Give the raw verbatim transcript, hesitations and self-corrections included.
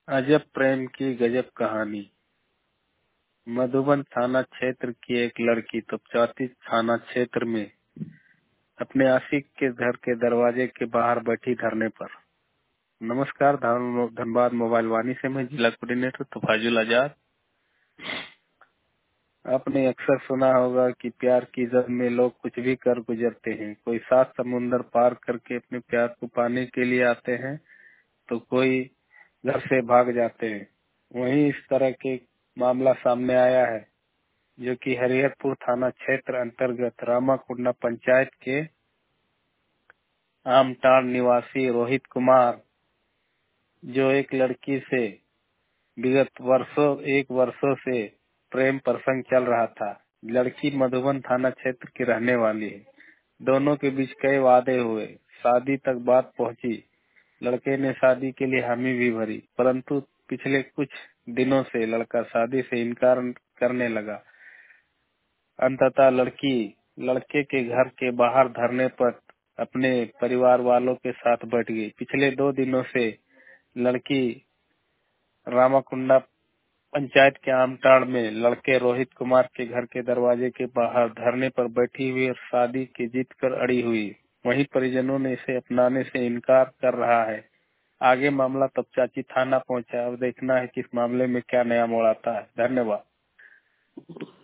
अजब प्रेम की गजब कहानी। मधुबन थाना क्षेत्र की एक लड़की तपचाती थाना क्षेत्र में अपने आशिक के घर के दरवाजे के बाहर बैठी धरने पर। नमस्कार, धन- धनबाद मोबाइल वाणी से मैं जिला कोऑर्डिनेटर तफाजुल आजाद। आपने अक्सर सुना होगा कि प्यार की जद में लोग कुछ भी कर गुजरते हैं। कोई सात समुंदर पार करके अपने प्यार को पाने के लिए आते हैं तो कोई घर से भाग जाते हैं। वहीं इस तरह के मामला सामने आया है जो कि हरिहरपुर थाना क्षेत्र अंतर्गत रामाकुंडा पंचायत के आमटाड़ निवासी रोहित कुमार, जो एक लड़की से विगत वर्षों एक वर्षों से प्रेम प्रसंग चल रहा था। लड़की मधुबन थाना क्षेत्र की रहने वाली है। दोनों के बीच कई वादे हुए, शादी तक बात पहुंची। लड़के ने शादी के लिए हामी भी भरी, परंतु पिछले कुछ दिनों से लड़का शादी से इनकार करने लगा। अंततः लड़की लड़के के घर के बाहर धरने पर अपने परिवार वालों के साथ बैठ गई। पिछले दो दिनों से लड़की रामाकुंडा पंचायत के आमटाड़ में लड़के रोहित कुमार के घर के दरवाजे के बाहर धरने पर बैठी हुई और शादी की जीत कर अड़ी हुई। वहीं परिजनों ने इसे अपनाने से इनकार कर रहा है। आगे मामला तपचाची थाना पहुंचा। अब देखना है कि इस मामले में क्या नया मोड़ आता है। धन्यवाद।